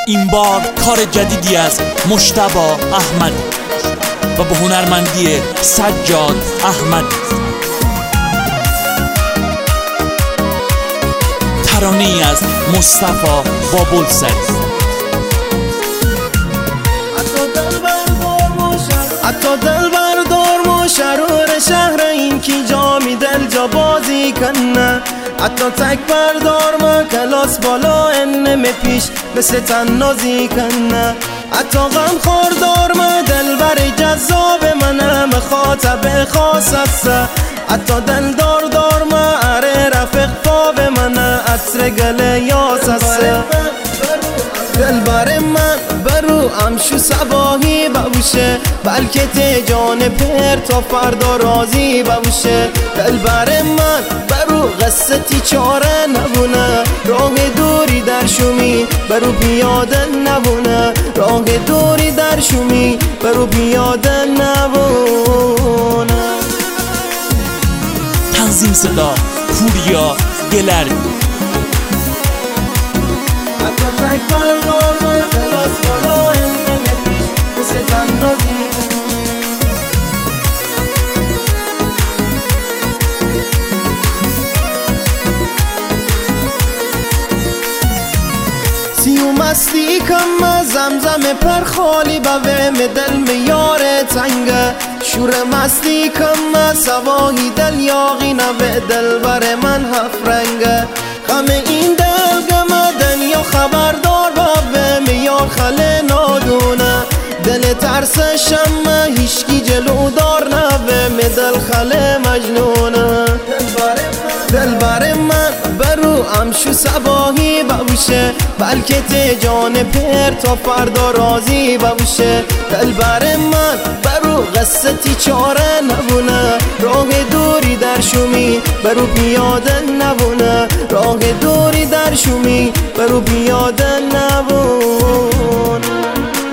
این بار کار جدیدی از مجتبی احمد و با هنرمندی سجاد احمد. ترانه‌ای از مصطفی بابلسری. حتی دل بردار و شرور شهر این کی جا می دل جا بازی کنه. حتی تک بردار ما کلاس بالا انم پیش مثل تنازی کنه. حتی غم خوردار ما دل بر جذاب منه مخاطب خاص است. حتی دل دار ما اره رفق پاو منه عطر گله یاس است. دل بر من برو امشو صباحی بوشه بلکه ته جان پر تا فردا راضی بوشه. دل بر من برو قصتی چاره نبونه راه دوری در شومی برو پیاده نبونه راه دوری در شومی برو پیاده نبونه. تنظیم صدا پوریا گلری. سیو مستی کم زمزم پر خالی بوه دل میار تنگه شور مستی کم سواهی دل یاغی نوه دل بر من هفت رنگه غم این دل گم دنیا خبردار بوه میار خله نادونه دل ترس شم هیشکی جلو دار نوه دل خله مجنونه. دل بر من برو امشو صباحی بوشه بلکه ته جان پر تا فردا راضی بوشه. دل بر من برو قصتی چاره نبونه راه دوری در شومی برو پیاده نبونه راه دوری در شومی برو پیاده نبونه.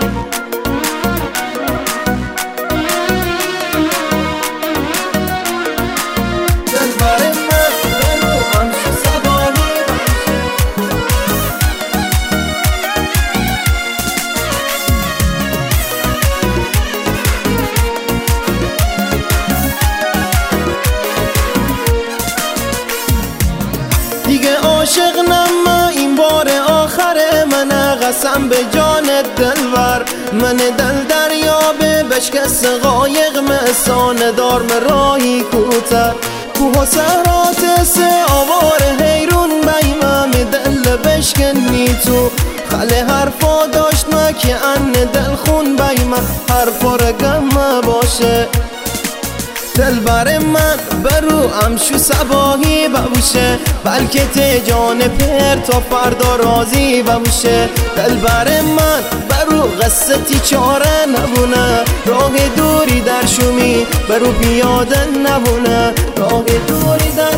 دیگه عاشق نم این بار آخر منه قسم به جان دلور من دل دریابه بشکست قایق مسان دار راهی کوتر کوه و صحرات سه آوار حیرون بیمم دل بشکنی تو خله حرفا داشت ما که ان دل خون بیمم حرفا رگم باشه. دل بر من برو امشو صباحی بوشه بلکه ته جان پر تا فردا راضی بوشه. دل بر من برو قصتی چاره نبونه راه دوری در شومی برو پیاده نبونه راه دوری در